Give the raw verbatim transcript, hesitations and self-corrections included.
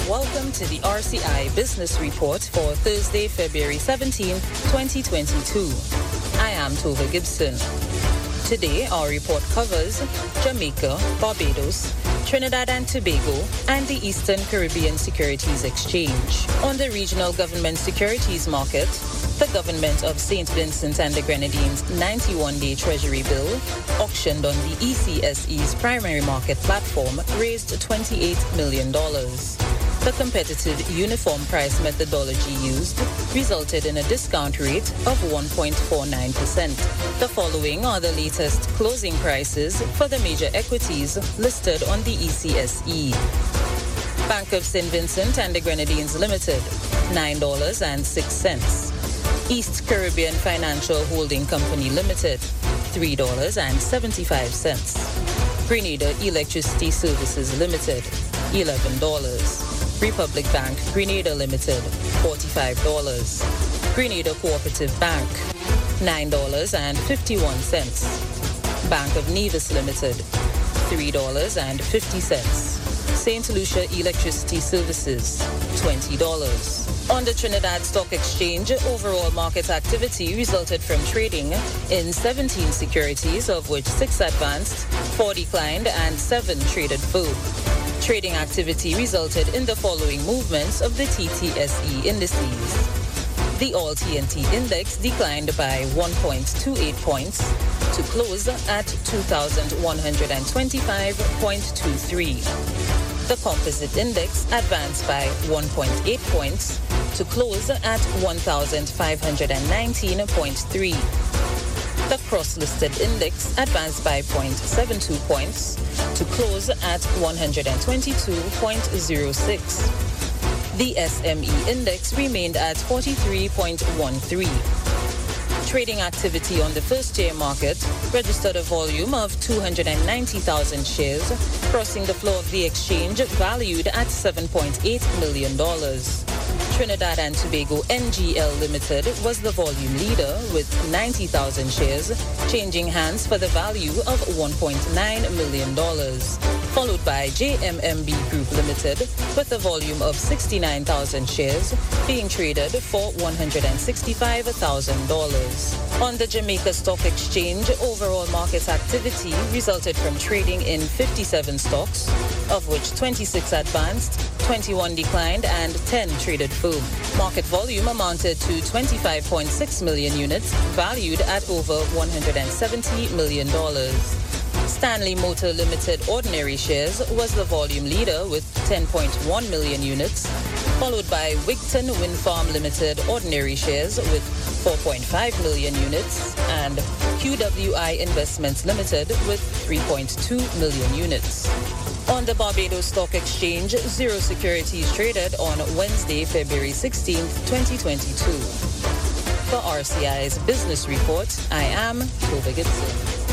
Welcome to the R C I Business Report for Thursday, February seventeenth, twenty twenty-two. I am Tova Gibson. Today, our report covers Jamaica, Barbados, Trinidad and Tobago, and the Eastern Caribbean Securities Exchange. On the regional government securities market, the government of Saint Vincent and the Grenadines ninety-one day Treasury bill, auctioned on the E C S E's primary market platform, raised twenty-eight million dollars. The competitive uniform price methodology used resulted in a discount rate of one point four nine percent. The following are the latest closing prices for the major equities listed on the E C S E. Bank of Saint Vincent and the Grenadines Limited, nine dollars and six cents. East Caribbean Financial Holding Company Limited, three dollars and seventy-five cents. Grenada Electricity Services Limited, eleven dollars. Republic Bank Grenada Limited, forty-five dollars. Grenada Cooperative Bank, nine dollars and fifty-one cents. Bank of Nevis Limited, three dollars and fifty cents. Saint Lucia Electricity Services, twenty dollars. On the Trinidad Stock Exchange, overall market activity resulted from trading in seventeen securities, of which six advanced, four declined, and seven traded full. Trading activity resulted in the following movements of the T T S E indices. The All T N T index declined by one point two eight points to close at two thousand one hundred twenty-five point two three. The Composite index advanced by one point eight points to close at one thousand five hundred nineteen point three. The Cross-listed index advanced by zero point seven two points to close at one hundred twenty-two point zero six. The S M E index remained at forty-three point one three. Trading activity on the first-tier market registered a volume of two hundred ninety thousand shares, crossing the floor of the exchange valued at seven point eight million dollars. Trinidad and Tobago N G L Limited was the volume leader with ninety thousand shares, changing hands for the value of one point nine million dollars, followed by J M M B Group Limited with a volume of sixty-nine thousand shares being traded for one hundred sixty-five thousand dollars. On the Jamaica Stock Exchange, overall market activity resulted from trading in fifty-seven stocks, of which twenty-six advanced, twenty-one declined, and ten traded full. Market volume amounted to twenty-five point six million units, valued at over one hundred seventy million dollars. Stanley Motor Limited ordinary shares was the volume leader with ten point one million units, followed by Wigton Wind Farm Limited ordinary shares with four point five million units and Q W I Investments Limited with three point two million units. On the Barbados Stock Exchange, zero securities traded on Wednesday, February sixteenth, twenty twenty-two. For R C I's Business Report, I am Tova Gibson.